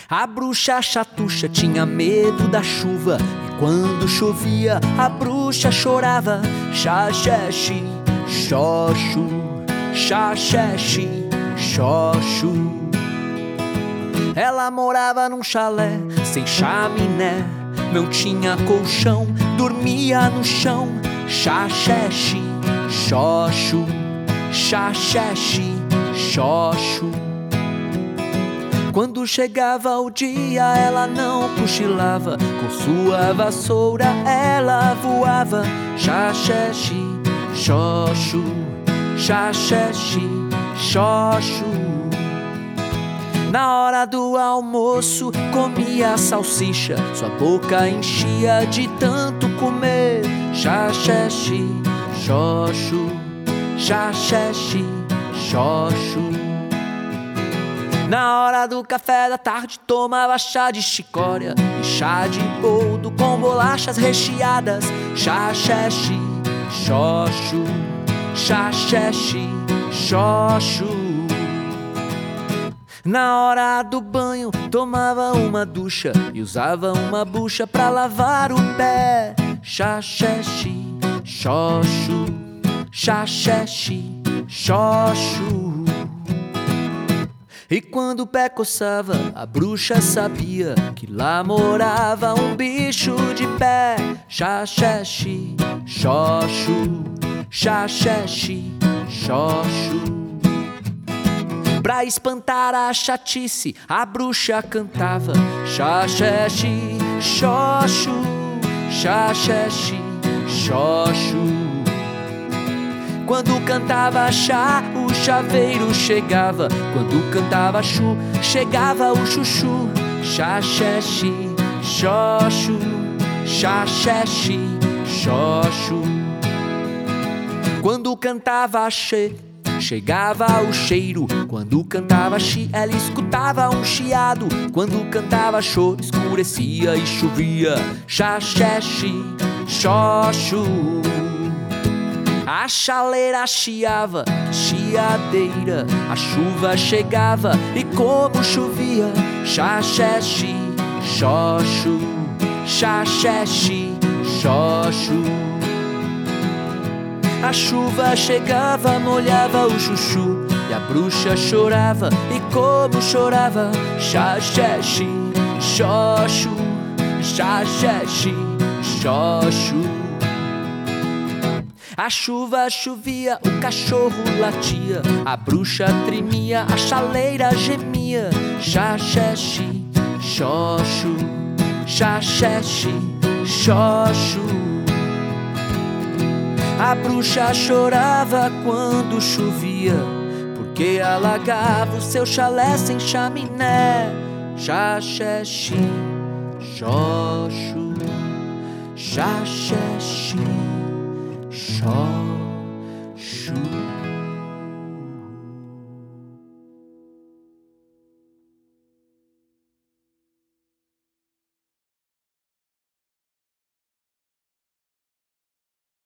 A bruxa chatucha tinha medo da chuva, e quando chovia a bruxa chorava. Xaxexi, xoxu, xaxexi, xoxu. Ela morava num chalé sem chaminé, não tinha colchão, dormia no chão. Xaxexi, xoxu, xaxexi, xoxu. Quando chegava o dia ela não cochilava, com sua vassoura ela voava. Xaxexi, xoxu, xaxexi, xoxu. Na hora do almoço comia salsicha, sua boca enchia de tanto comer. Xaxexi, xoxu, xaxexi, xoxu. Na hora do café da tarde tomava chá de chicória e chá de boldo com bolachas recheadas. Xaxexi, xoxu, xaxexi, xoxu. Na hora do banho tomava uma ducha e usava uma bucha pra lavar o pé. Xaxexi, xoxu, xaxexi, xoxu. E quando o pé coçava, a bruxa sabia que lá morava um bicho de pé. Xaxexi, xoxu, xaxexi, xoxu. Pra espantar a chatice, a bruxa cantava. Xaxexi, xoxu, xaxexi, xoxu. Quando cantava chá, o chaveiro chegava. Quando cantava chu, chegava o chuchu. Xaxexi, xoxu, xaxexi, xoxu. Quando cantava xê, chegava o cheiro. Quando cantava xi, ela escutava um chiado. Quando cantava xô, escurecia e chovia. Xaxexi, xoxu. A chaleira chiava, chiadeira, a chuva chegava e como chovia. Xaxexi, xoxu, xaxexi, xoxu. A chuva chegava, molhava o chuchu e a bruxa chorava e como chorava. Xaxexi, xoxu, xaxexi, xoxu. A chuva chovia, o cachorro latia, a bruxa tremia, a chaleira gemia. Xaxexi, xoxu, xaxexi, xoxu. A bruxa chorava quando chovia, porque alagava o seu chalé sem chaminé. Xaxexi, xoxu, xaxexi, xoxu.